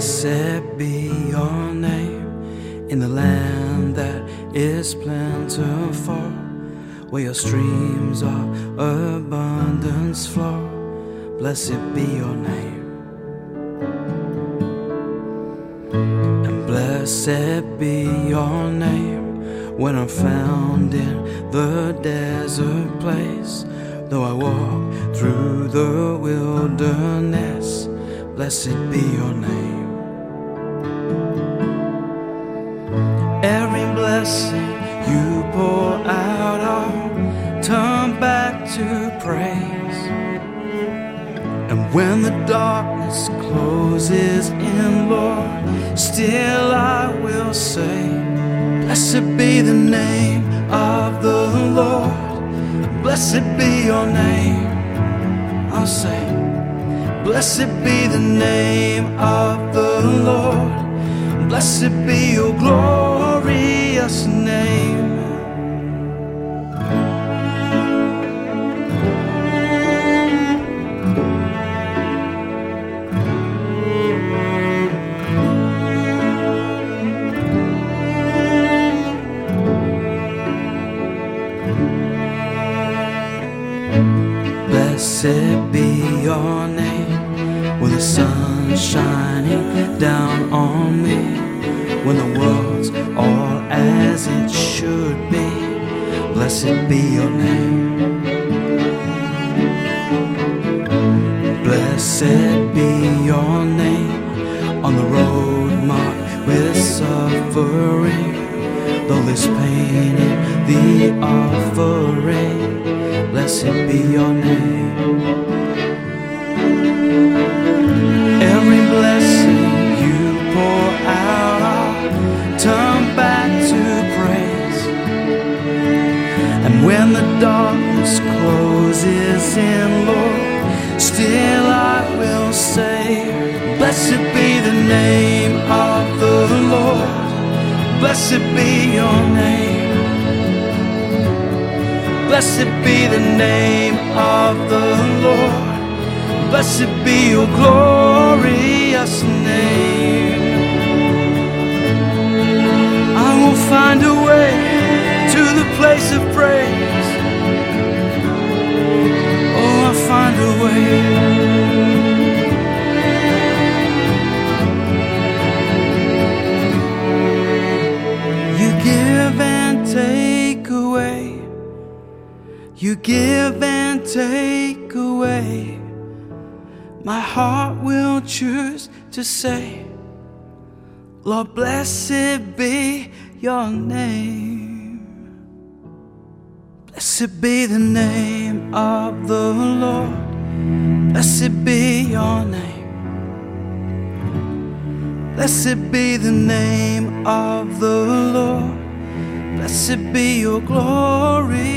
Blessed be your name in the land that is plentiful, where your streams of abundance flow. Blessed be your name. And blessed be your name when I'm found in the desert place. Though I walk through the wilderness, blessed be your name. Every blessing you pour out, I'll turn back to praise. And when the darkness closes in, Lord, still I will say, blessed be the name of the Lord. Blessed be your name. I'll say, blessed be the name of the Lord. Blessed be your glorious name. Blessed be your name when the sun's shining down on me, when the world's all as it should be. Blessed be your name. Blessed be your name on the road marked with suffering, though there's pain in the offering. Blessed be your name. Every blessing you pour out, I'll turn back to praise. And when the darkness closes in, Lord, still I will say, blessed be the name of the Lord. Blessed be your name. Blessed be the name of the Lord. Blessed be your glorious name. I will find a way to the place of praise. Oh, I'll find a way. You give and take away. You give and take away. My heart will choose to say, Lord, blessed be your name. Blessed be the name of the Lord. Blessed be your name. Blessed be the name of the Lord. Blessed be your glory.